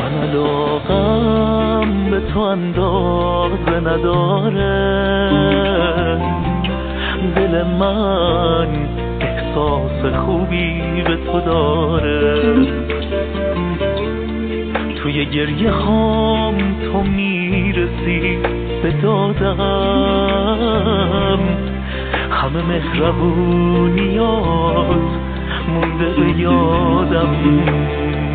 علاقم به تو اندازه نداره، دل من احساس خوبی به تو داره. توی گریه خام تو میرسی به دادم، همه مهربونیات مونده به یادم.